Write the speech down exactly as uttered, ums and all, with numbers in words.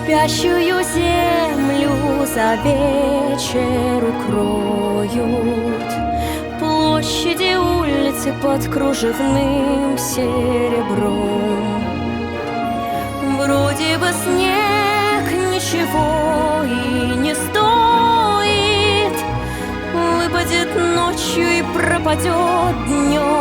Спящую землю за вечер укроют площади, улицы под кружевным серебром. Вроде бы снег ничего и не стоит, выпадет ночью и пропадет днем.